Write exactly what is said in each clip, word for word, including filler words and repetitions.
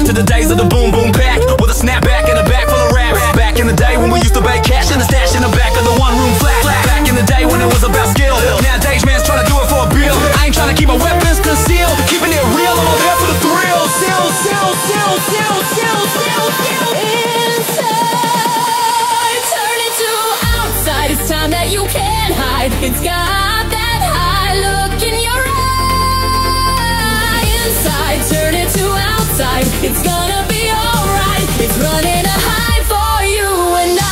to the days of the boom boom back, with a snapback and a bag full of raps. Back in the day when we used to bake cash in the stash in the back of the one room flat. Back in the day when it was about skill. Nowadays man's trying to do it for a bill. I ain't trying to keep my weapons concealed, keeping it real, I'm all there for the thrill. Still, still, still, still, still, still, still. Inside, turn it to outside. It's time that you can't hide. It's got that high look in your eye. Inside, turn it to outside. It's gonna be alright. It's running a high for you and I.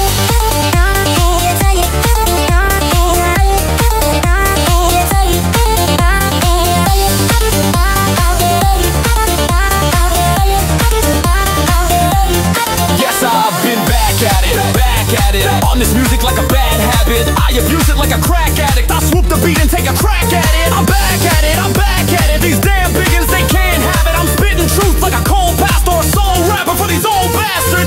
Yes, I've been back at it, back at it. On this music like a bad habit, I abuse it like a crack addict. I swoop the beat and take a crack at it. I'm back at it, I'm back at it. These damn biggins, they can't have it. I'm spitting truth like a cold pastor or a soul rapper for these old bastards.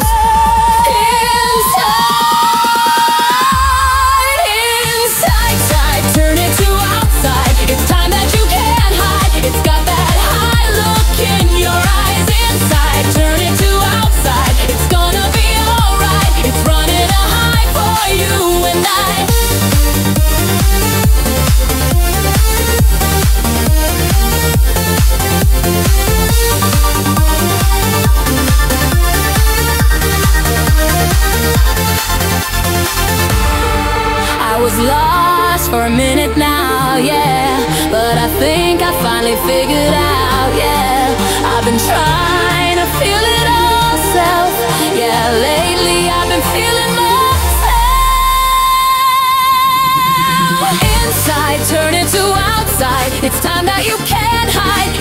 Inside, inside, side, turn it to outside. It's time that you can't hide. It's got that high look in your eyes. Inside, turn it to outside. It's gonna be alright. It's running a high for you and I. I was lost for a minute now, yeah, but I think I finally figured out, yeah. I've been trying to feel it all self, yeah, lately I've been feeling myself. Inside, turn it to outside. It's time that you can't hide.